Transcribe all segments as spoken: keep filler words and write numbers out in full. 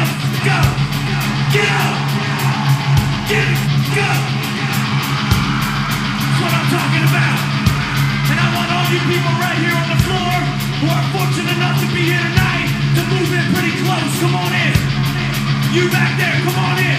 go. Get up. Get it, go. That's what I'm talking about. And I want all you people right here on the floor who are fortunate enough to be here tonight to move in pretty close. Come on in. You back there, come on in.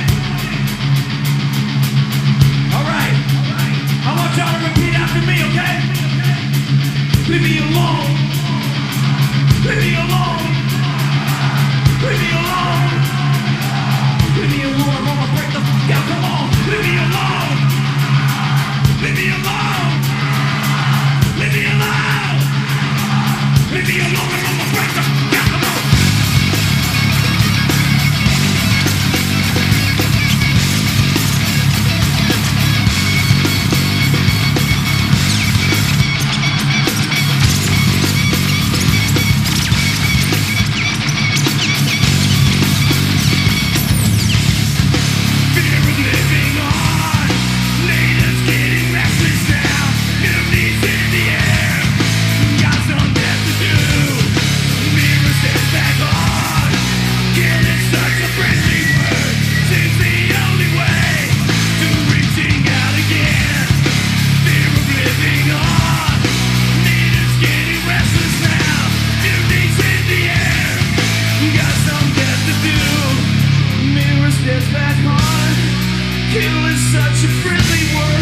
All right. I want y'all to repeat after me, okay? Leave me alone. Leave me alone. Leave me alone. Leave me alone. I'm gonna break the fuck out. Come on. Leave me alone. Leave me alone. Leave me alone. Leave me alone. I'm gonna break the fuck out. Come on. Back on, kill is such a friendly word.